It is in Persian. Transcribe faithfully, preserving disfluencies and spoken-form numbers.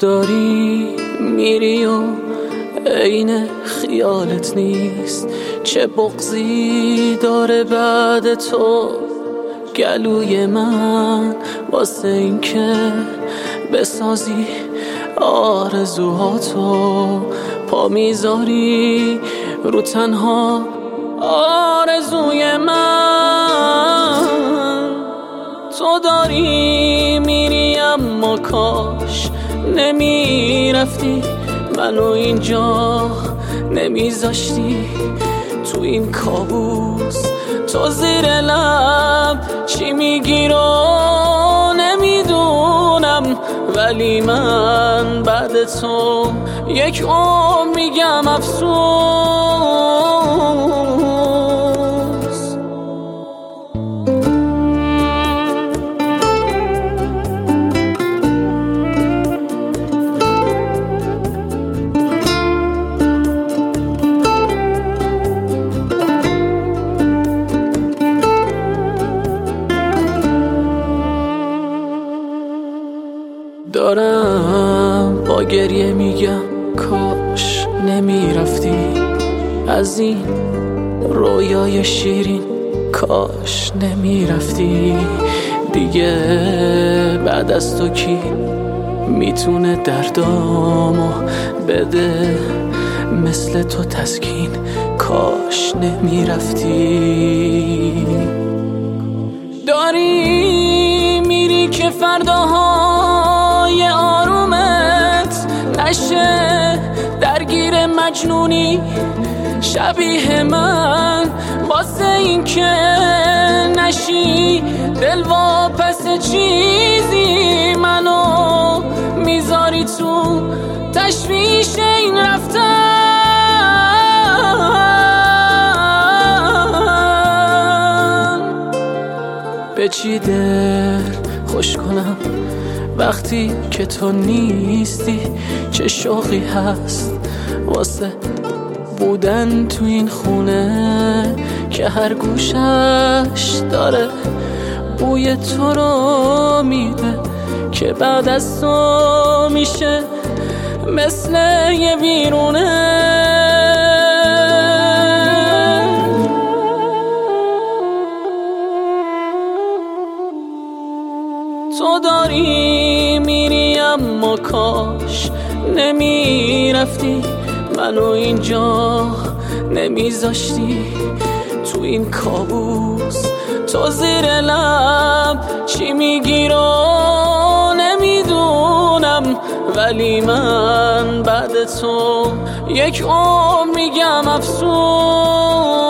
داری میری و عین خیالت نیست. چه بغضی داره بعد تو گلوی من، واسه این که بسازی آرزوهاتو. پا میذاری رو تنها آرزوی من. تو داری میری اما کاش نمیرفتی، منو اینجا نمیذاشتی. تو این کابوس تو زیر لب چی میگی رو نمیدونم، ولی من بعد تو یک عمر میگم افسوس. دارم با گریه میگم کاش نمیرفتی از این رویای شیرین، کاش نمیرفتی دیگه. بعد از تو کی میتونه دردامو بده مثل تو تسکین، کاش نمیرفتی. داری میری که فرداهای آرومت نشه درگیر مجنونی شبیه من، واسه این که نشی دل واپس چیزی منو میذاری تو تشویش این رفتن. به چی دل خوش کنم وقتی که تو نیستی؟ چه شوقی هست واسه بودن تو این خونه که هر گوشش داره بوی تو رو میده، که بعد از تو میشه مثل یه ویرونه. تو داری میری اما کاش نمیرفتی، منو اینجا نمیذاشتی. تو این کابوس تو زیر لب چی میگی رو نمیدونم، ولی من بعد تو یک عمر میگم افسوس.